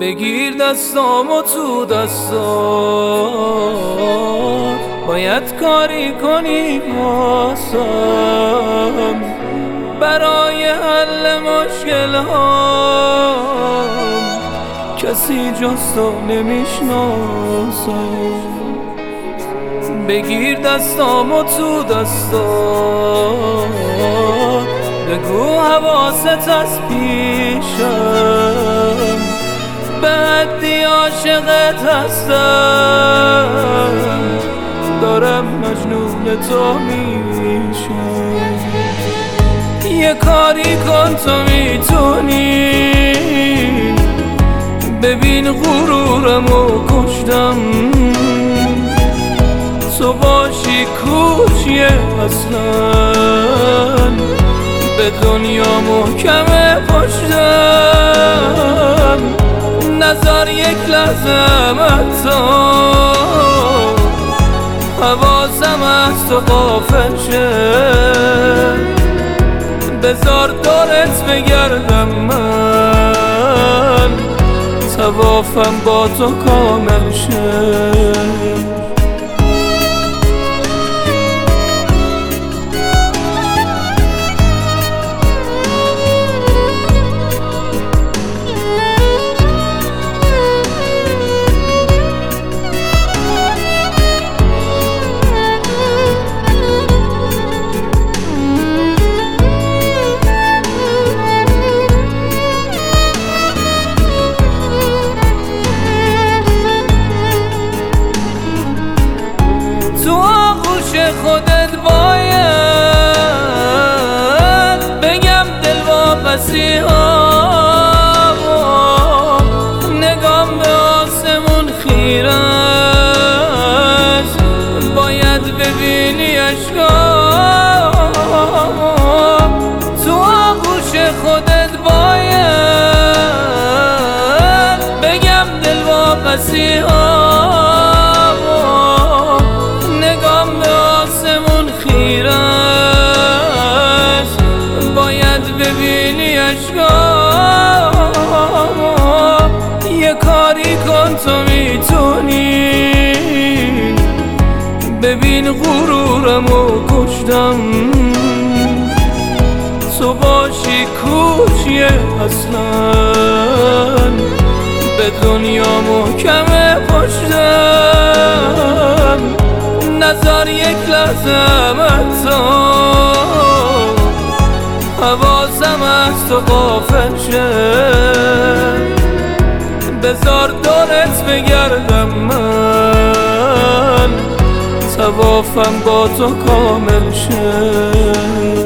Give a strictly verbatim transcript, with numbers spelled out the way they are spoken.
بگیر دستامو تو دستات، باید کاری کنی واسم برای حل مشکل هام. کسی جز تو نمیشناسم. بگیر دستامو تو دستات، بگو حواست از پیشم، به حدی عاشقت هستم، دارم مجنون تو میشم. یه کاری کن تو میتونی، ببین غرورمو کشتم، تو باشی کوچیه اصلا، به دنیا محکمه پشتم، نظر یک لحظه حتی حواسم از تو غافل شه. بذار دورت بگردم من، طوافم با تو کامل شه. خودت باید بگم دل واپسی ها، نگام به آسمون خیره است، باید ببینی اشکام. تو آغوش خودت باید بگم دل واپسی ها، ببینی اشکام. یه کاری کن تو میتونی، ببین غرورمو کشتم، تو باشی کوچیه اصلا، به دنیا محکمه پشتم، نظر یک لحظه حتی حواسم از تو غافل شه. بذار دورت بگردم من، طوافم با تو کامل شه.